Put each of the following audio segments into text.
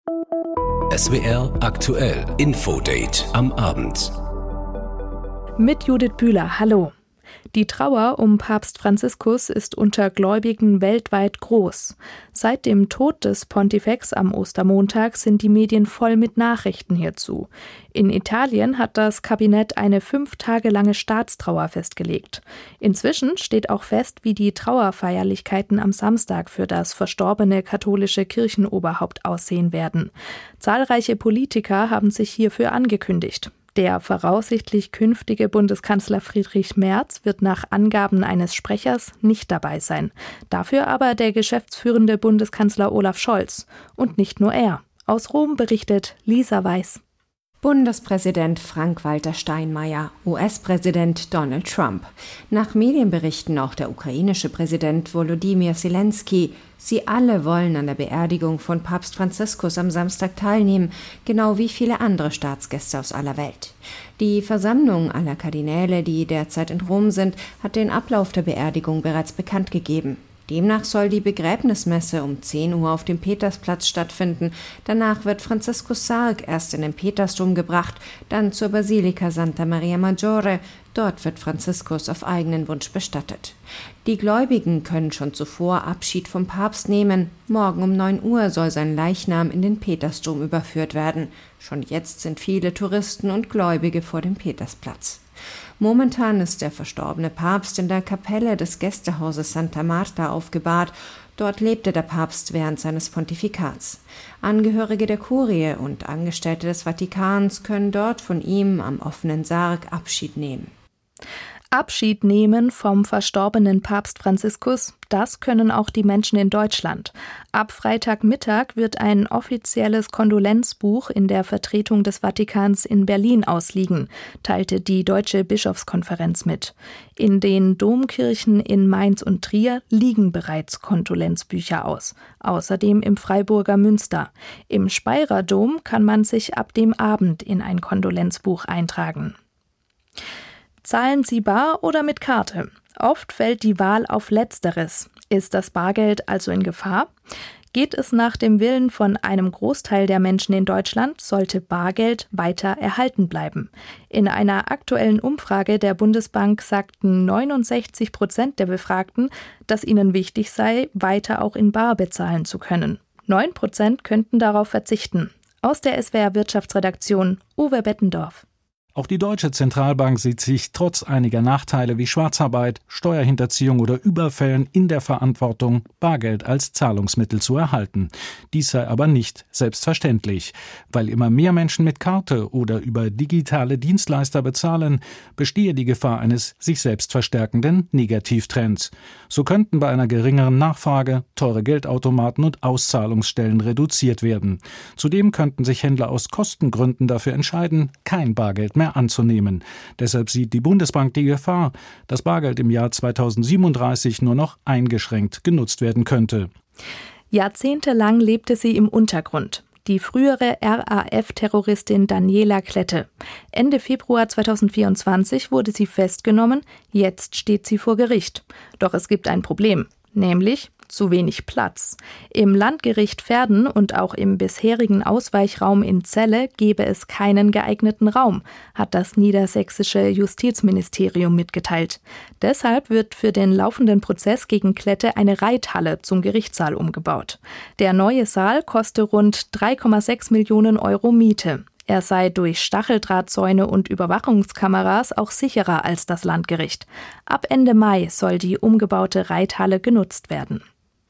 SWR aktuell Infodate am Abend. Mit Judith Bühler, hallo. Die Trauer um Papst Franziskus ist unter Gläubigen weltweit groß. Seit dem Tod des Pontifex am Ostermontag sind die Medien voll mit Nachrichten hierzu. In Italien hat das Kabinett eine 5 Tage lange Staatstrauer festgelegt. Inzwischen steht auch fest, wie die Trauerfeierlichkeiten am Samstag für das verstorbene katholische Kirchenoberhaupt aussehen werden. Zahlreiche Politiker haben sich hierfür angekündigt. Der voraussichtlich künftige Bundeskanzler Friedrich Merz wird nach Angaben eines Sprechers nicht dabei sein. Dafür aber der geschäftsführende Bundeskanzler Olaf Scholz. Und nicht nur er. Aus Rom berichtet Lisa Weiß. Bundespräsident Frank-Walter Steinmeier, US-Präsident Donald Trump, nach Medienberichten auch der ukrainische Präsident Volodymyr Zelensky. Sie alle wollen an der Beerdigung von Papst Franziskus am Samstag teilnehmen, genau wie viele andere Staatsgäste aus aller Welt. Die Versammlung aller Kardinäle, die derzeit in Rom sind, hat den Ablauf der Beerdigung bereits bekannt gegeben. Demnach soll die Begräbnismesse um 10 Uhr auf dem Petersplatz stattfinden. Danach wird Franziskus Sarg erst in den Petersdom gebracht, dann zur Basilika Santa Maria Maggiore. Dort wird Franziskus auf eigenen Wunsch bestattet. Die Gläubigen können schon zuvor Abschied vom Papst nehmen. Morgen um 9 Uhr soll sein Leichnam in den Petersdom überführt werden. Schon jetzt sind viele Touristen und Gläubige vor dem Petersplatz. Momentan ist der verstorbene Papst in der Kapelle des Gästehauses Santa Marta aufgebahrt. Dort lebte der Papst während seines Pontifikats. Angehörige der Kurie und Angestellte des Vatikans können dort von ihm am offenen Sarg Abschied nehmen. Abschied nehmen vom verstorbenen Papst Franziskus, das können auch die Menschen in Deutschland. Ab Freitagmittag wird ein offizielles Kondolenzbuch in der Vertretung des Vatikans in Berlin ausliegen, teilte die Deutsche Bischofskonferenz mit. In den Domkirchen in Mainz und Trier liegen bereits Kondolenzbücher aus, außerdem im Freiburger Münster. Im Speyerer Dom kann man sich ab dem Abend in ein Kondolenzbuch eintragen. Zahlen Sie bar oder mit Karte? Oft fällt die Wahl auf Letzteres. Ist das Bargeld also in Gefahr? Geht es nach dem Willen von einem Großteil der Menschen in Deutschland, sollte Bargeld weiter erhalten bleiben. In einer aktuellen Umfrage der Bundesbank sagten 69% der Befragten, dass ihnen wichtig sei, weiter auch in bar bezahlen zu können. 9% könnten darauf verzichten. Aus der SWR Wirtschaftsredaktion Uwe Bettendorf. Auch die Deutsche Zentralbank sieht sich trotz einiger Nachteile wie Schwarzarbeit, Steuerhinterziehung oder Überfällen in der Verantwortung, Bargeld als Zahlungsmittel zu erhalten. Dies sei aber nicht selbstverständlich. Weil immer mehr Menschen mit Karte oder über digitale Dienstleister bezahlen, bestehe die Gefahr eines sich selbst verstärkenden Negativtrends. So könnten bei einer geringeren Nachfrage teure Geldautomaten und Auszahlungsstellen reduziert werden. Zudem könnten sich Händler aus Kostengründen dafür entscheiden, kein Bargeld mehr anzunehmen. Deshalb sieht die Bundesbank die Gefahr, dass Bargeld im Jahr 2037 nur noch eingeschränkt genutzt werden könnte. Jahrzehntelang lebte sie im Untergrund. Die frühere RAF-Terroristin Daniela Klette. Ende Februar 2024 wurde sie festgenommen, jetzt steht sie vor Gericht. Doch es gibt ein Problem, nämlich zu wenig Platz. Im Landgericht Verden und auch im bisherigen Ausweichraum in Celle gebe es keinen geeigneten Raum, hat das niedersächsische Justizministerium mitgeteilt. Deshalb wird für den laufenden Prozess gegen Klette eine Reithalle zum Gerichtssaal umgebaut. Der neue Saal koste rund 3,6 Millionen Euro Miete. Er sei durch Stacheldrahtzäune und Überwachungskameras auch sicherer als das Landgericht. Ab Ende Mai soll die umgebaute Reithalle genutzt werden.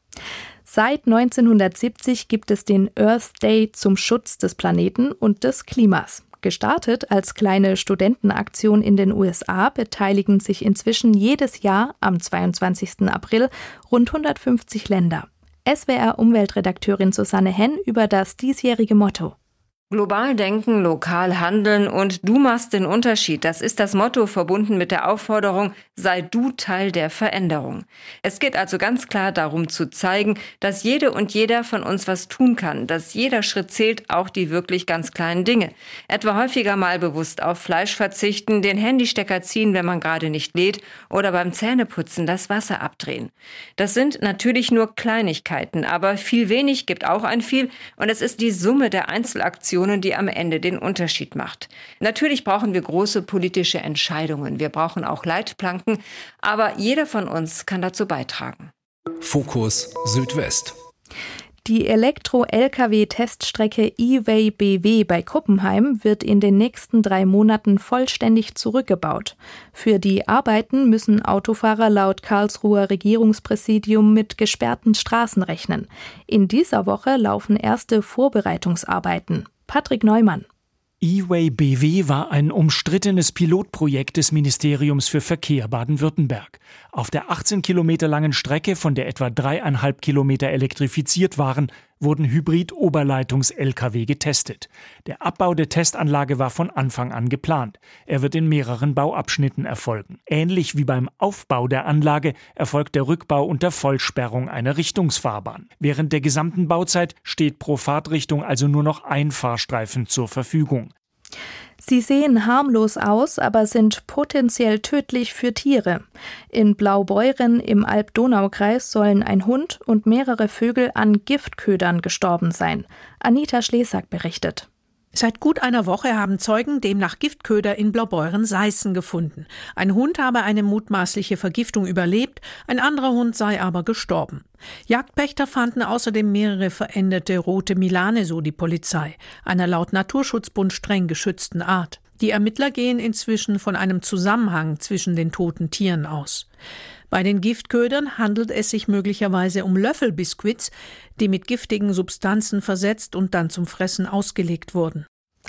Seit 1970 gibt es den Earth Day zum Schutz des Planeten und des Klimas. Gestartet als kleine Studentenaktion in den USA beteiligen sich inzwischen jedes Jahr am 22. April rund 150 Länder. SWR-Umweltredakteurin Susanne Henn über das diesjährige Motto. Global denken, lokal handeln und du machst den Unterschied. Das ist das Motto, verbunden mit der Aufforderung, sei du Teil der Veränderung. Es geht also ganz klar darum zu zeigen, dass jede und jeder von uns was tun kann, dass jeder Schritt zählt, auch die wirklich ganz kleinen Dinge. Etwa häufiger mal bewusst auf Fleisch verzichten, den Handystecker ziehen, wenn man gerade nicht lädt, oder beim Zähneputzen das Wasser abdrehen. Das sind natürlich nur Kleinigkeiten, aber viel wenig gibt auch ein viel und es ist die Summe der Einzelaktionen, die am Ende den Unterschied macht. Natürlich brauchen wir große politische Entscheidungen. Wir brauchen auch Leitplanken, aber jeder von uns kann dazu beitragen. Fokus Südwest. Die Elektro-Lkw-Teststrecke E-Way BW bei Kuppenheim wird in den nächsten 3 Monaten vollständig zurückgebaut. Für die Arbeiten müssen Autofahrer laut Karlsruher Regierungspräsidium mit gesperrten Straßen rechnen. In dieser Woche laufen erste Vorbereitungsarbeiten. Patrick Neumann. E-Way BW war ein umstrittenes Pilotprojekt des Ministeriums für Verkehr Baden-Württemberg. Auf der 18 Kilometer langen Strecke, von der etwa 3,5 Kilometer elektrifiziert waren, wurden Hybrid-Oberleitungs-Lkw getestet. Der Abbau der Testanlage war von Anfang an geplant. Er wird in mehreren Bauabschnitten erfolgen. Ähnlich wie beim Aufbau der Anlage erfolgt der Rückbau unter Vollsperrung einer Richtungsfahrbahn. Während der gesamten Bauzeit steht pro Fahrtrichtung also nur noch ein Fahrstreifen zur Verfügung. Sie sehen harmlos aus, aber sind potenziell tödlich für Tiere. In Blaubeuren im Alb-Donau-Kreis sollen ein Hund und mehrere Vögel an Giftködern gestorben sein. Anita Schlesak berichtet. Seit gut einer Woche haben Zeugen demnach Giftköder in Blaubeuren-Seißen gefunden. Ein Hund habe eine mutmaßliche Vergiftung überlebt, ein anderer Hund sei aber gestorben. Jagdpächter fanden außerdem mehrere veränderte rote Milane, so die Polizei, einer laut Naturschutzbund streng geschützten Art. Die Ermittler gehen inzwischen von einem Zusammenhang zwischen den toten Tieren aus. Bei den Giftködern handelt es sich möglicherweise um Löffelbiskuits, die mit giftigen Substanzen versetzt und dann zum Fressen ausgelegt wurden.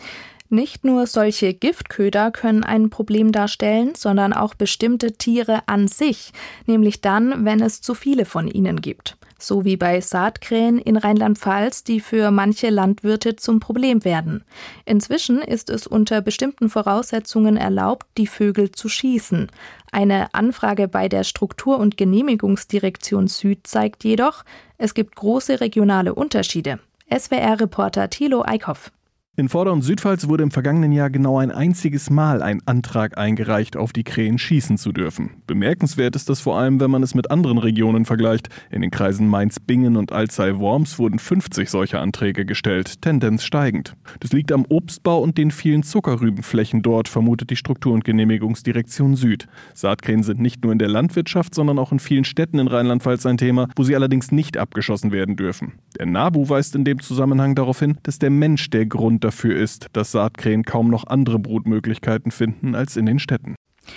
Nicht nur solche Giftköder können ein Problem darstellen, sondern auch bestimmte Tiere an sich, nämlich dann, wenn es zu viele von ihnen gibt. So wie bei Saatkrähen in Rheinland-Pfalz, die für manche Landwirte zum Problem werden. Inzwischen ist es unter bestimmten Voraussetzungen erlaubt, die Vögel zu schießen. Eine Anfrage bei der Struktur- und Genehmigungsdirektion Süd zeigt jedoch, es gibt große regionale Unterschiede. SWR-Reporter Thilo Eickhoff. In Vorder- und Südpfalz wurde im vergangenen Jahr genau ein einziges Mal ein Antrag eingereicht, auf die Krähen schießen zu dürfen. Bemerkenswert ist das vor allem, wenn man es mit anderen Regionen vergleicht. In den Kreisen Mainz-Bingen und Alzey-Worms wurden 50 solcher Anträge gestellt, Tendenz steigend. Das liegt am Obstbau und den vielen Zuckerrübenflächen dort, vermutet die Struktur- und Genehmigungsdirektion Süd. Saatkrähen sind nicht nur in der Landwirtschaft, sondern auch in vielen Städten in Rheinland-Pfalz ein Thema, wo sie allerdings nicht abgeschossen werden dürfen. Der NABU weist in dem Zusammenhang darauf hin, dass der Mensch der Grund dafür ist, dass Saatkrähen kaum noch andere Brutmöglichkeiten finden als in den Städten.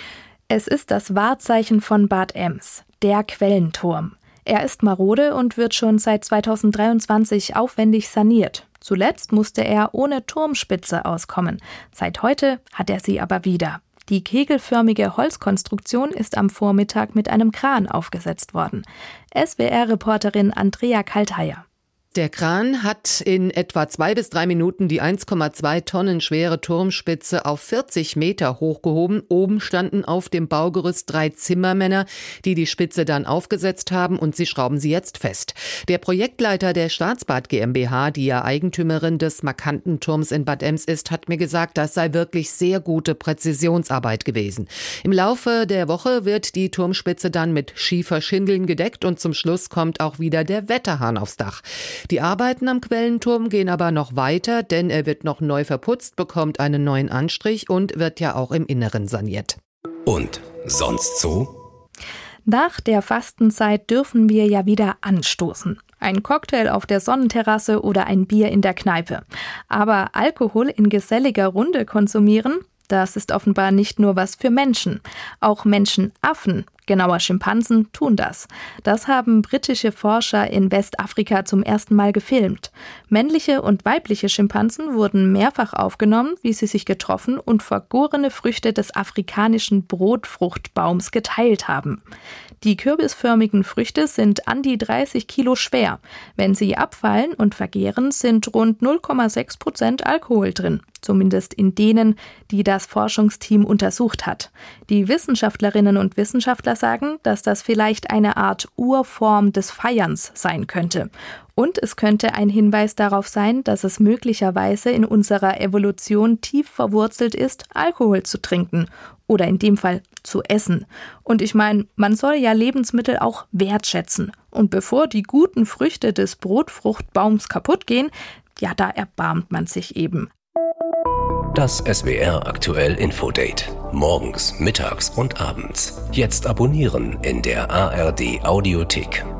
Es ist das Wahrzeichen von Bad Ems, der Quellenturm. Er ist marode und wird schon seit 2023 aufwendig saniert. Zuletzt musste er ohne Turmspitze auskommen. Seit heute hat er sie aber wieder. Die kegelförmige Holzkonstruktion ist am Vormittag mit einem Kran aufgesetzt worden. SWR-Reporterin Andrea Kaltheier. Der Kran hat in etwa 2 bis 3 Minuten die 1,2 Tonnen schwere Turmspitze auf 40 Meter hochgehoben. Oben standen auf dem Baugerüst 3 Zimmermänner, die die Spitze dann aufgesetzt haben, und sie schrauben sie jetzt fest. Der Projektleiter der Staatsbad GmbH, die ja Eigentümerin des markanten Turms in Bad Ems ist, hat mir gesagt, das sei wirklich sehr gute Präzisionsarbeit gewesen. Im Laufe der Woche wird die Turmspitze dann mit Schieferschindeln gedeckt und zum Schluss kommt auch wieder der Wetterhahn aufs Dach. Die Arbeiten am Quellenturm gehen aber noch weiter, denn er wird noch neu verputzt, bekommt einen neuen Anstrich und wird ja auch im Inneren saniert. Und sonst so? Nach der Fastenzeit dürfen wir ja wieder anstoßen. Ein Cocktail auf der Sonnenterrasse oder ein Bier in der Kneipe. Aber Alkohol in geselliger Runde konsumieren, das ist offenbar nicht nur was für Menschen. Auch Menschenaffen, genauer Schimpansen, tun das. Das haben britische Forscher in Westafrika zum ersten Mal gefilmt. Männliche und weibliche Schimpansen wurden mehrfach aufgenommen, wie sie sich getroffen und vergorene Früchte des afrikanischen Brotfruchtbaums geteilt haben. Die kürbisförmigen Früchte sind an die 30 Kilo schwer. Wenn sie abfallen und vergären, sind rund 0,6% Alkohol drin. Zumindest in denen, die das Forschungsteam untersucht hat. Die Wissenschaftlerinnen und Wissenschaftler sagen, dass das vielleicht eine Art Urform des Feierns sein könnte. Und es könnte ein Hinweis darauf sein, dass es möglicherweise in unserer Evolution tief verwurzelt ist, Alkohol zu trinken. Oder in dem Fall zu essen. Und ich meine, man soll ja Lebensmittel auch wertschätzen. Und bevor die guten Früchte des Brotfruchtbaums kaputt gehen, ja, da erbarmt man sich eben. Das SWR aktuell Infodate. Morgens, mittags und abends. Jetzt abonnieren in der ARD Audiothek.